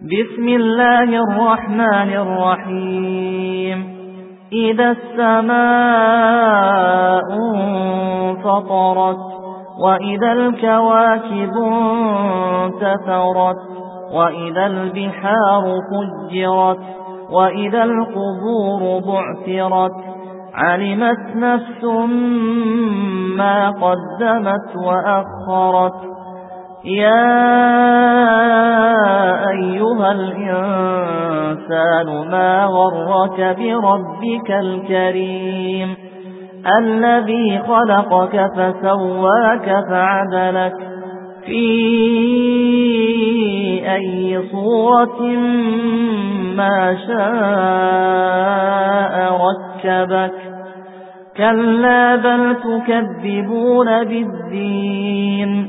بسم الله الرحمن الرحيم إذا السماء انفطرت وإذا الكواكب انتثرت وإذا البحار فجرت وإذا القبور بعثرت علمت نفس ما قدمت وأخرت يا أيها الإنسان ما غرك بربك الكريم الذي خلقك فسواك فعدلك في أي صورة ما شاء ركبك كلا بل تكذبون بالدين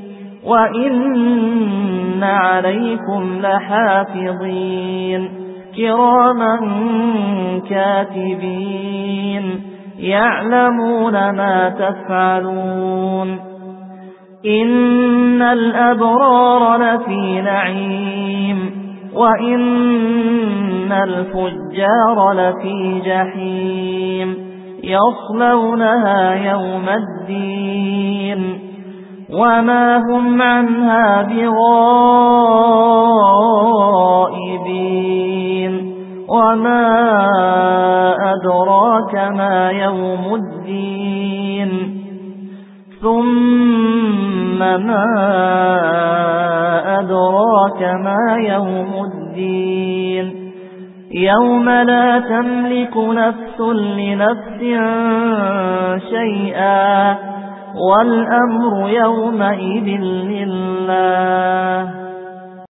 وإن عليكم لحافظين كراما كاتبين يعلمون ما تفعلون إن الأبرار لفي نعيم وإن الفجار لفي جحيم يصلونها يوم الدين وما هم عنها بغائبين وما أدراك ما يوم الدين ثم ما أدراك ما يوم الدين يوم لا تملك نفس لنفس شيئا والأمر يومئذ لله